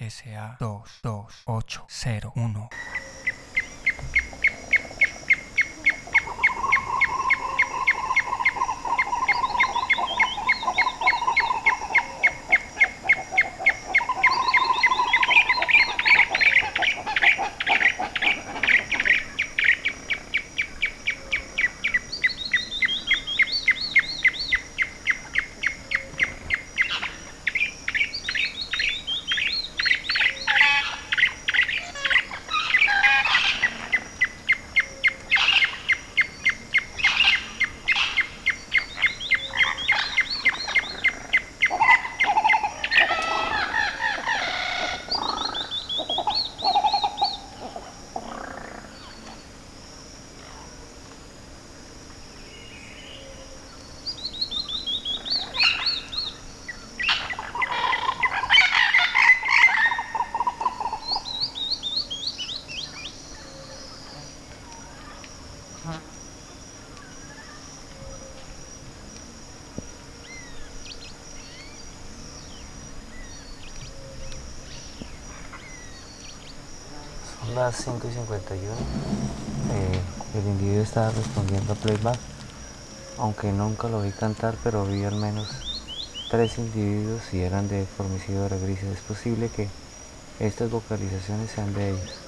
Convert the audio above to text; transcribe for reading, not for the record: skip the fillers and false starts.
SA22801. Son las 5:51. El individuo estaba respondiendo a playback, aunque nunca lo vi cantar, pero vi al menos 3 individuos y eran de formicívora gris. Es posible que estas vocalizaciones sean de ellos.